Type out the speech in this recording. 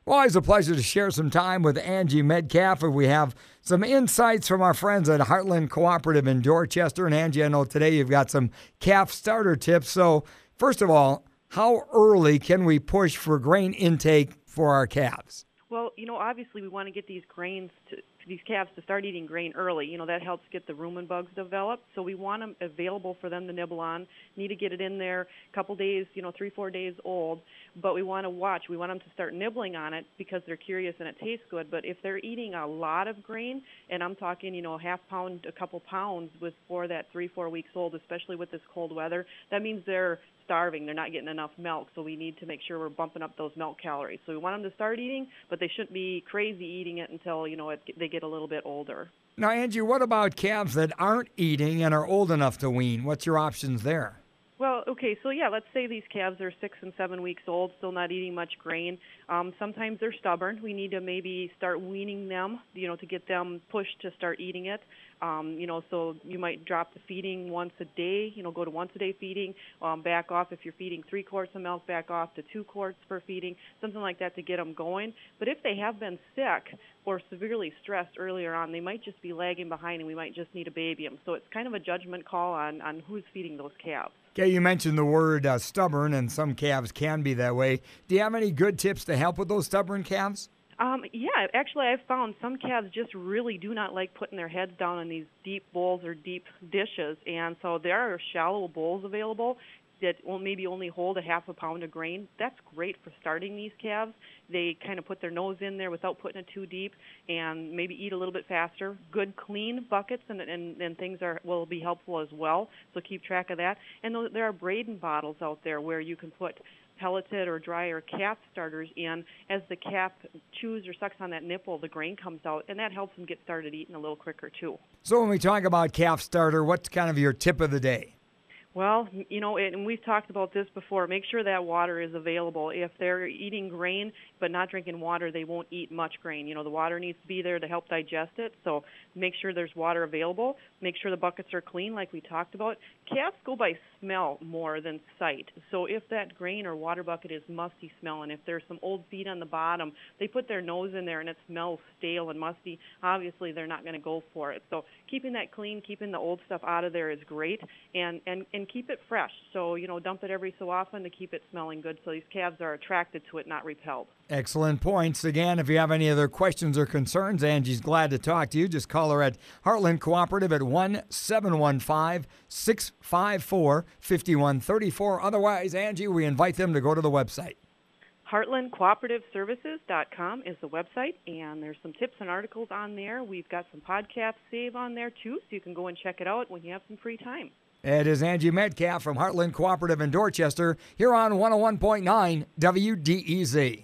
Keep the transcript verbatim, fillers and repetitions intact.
Well, it's a pleasure to share some time with Angie Metcalf. We have some insights from our friends at Heartland Cooperative in Dorchester. And Angie, I know today you've got some calf starter tips. So first of all, how early can we push for grain intake for our calves? Well, you know, obviously we want to get these grains to these calves to start eating grain early. You know, that helps get the rumen bugs developed. So we want them available for them to nibble on. Need to get it in there a couple days, you know, three, four days old. But we want to watch. We want them to start nibbling on it because they're curious and it tastes good. But if they're eating a lot of grain, and I'm talking, you know, a half pound, a couple pounds before that three, four weeks old, especially with this cold weather, that means they're starving. They're not getting enough milk, so we need to make sure we're bumping up those milk calories. So we want them to start eating, but they shouldn't be crazy eating it until, you know, it, they get a little bit older. Now, Angie, what about calves that aren't eating and are old enough to wean? What's your options there? Well, okay, so yeah, let's say these calves are six and seven weeks old, still not eating much grain. Um, sometimes they're stubborn. We need to maybe start weaning them, you know, to get them pushed to start eating it. Um, you know, so you might drop the feeding once a day, you know, go to once a day feeding, um, back off if you're feeding three quarts of milk, back off to two quarts per feeding, something like that to get them going. But if they have been sick or severely stressed earlier on, they might just be lagging behind and we might just need to baby them. So it's kind of a judgment call on, on who's feeding those calves. Okay, you mentioned the word uh, stubborn, and some calves can be that way. Do you have any good tips to help with those stubborn calves? Um, yeah, actually I've found some calves just really do not like putting their heads down in these deep bowls or deep dishes, and so there are shallow bowls available that will maybe only hold a half a pound of grain. That's great for starting these calves. They kind of put their nose in there without putting it too deep and maybe eat a little bit faster. Good clean buckets and, and, and things are will be helpful as well, so keep track of that. And there are Braden bottles out there where you can put pelleted or drier calf starters in. As the calf chews or sucks on that nipple, the grain comes out, and that helps them get started eating a little quicker too. So when we talk about calf starter, what's kind of your tip of the day? Well, you know, and we've talked about this before, make sure that water is available. If they're eating grain but not drinking water, they won't eat much grain. You know, the water needs to be there to help digest it, so make sure there's water available. Make sure the buckets are clean like we talked about. Calves go by smell more than sight. So if that grain or water bucket is musty smelling, if there's some old feed on the bottom, they put their nose in there and it smells stale and musty, obviously they're not going to go for it. So keeping that clean, keeping the old stuff out of there is great, and, and, and keep it fresh. So, you know, dump it every so often to keep it smelling good so these calves are attracted to it, not repelled. Excellent points. Again, if you have any other questions or concerns, Angie's glad to talk to you. Just call her at Heartland Cooperative at one seven one five, six five four, five one three four. Otherwise, Angie, we invite them to go to the website. heartland cooperative services dot com is the website, and there's some tips and articles on there. We've got some podcast save on there, too, so you can go and check it out when you have some free time. It is Angie Metcalf from Heartland Cooperative in Dorchester here on one oh one point nine W D E Z.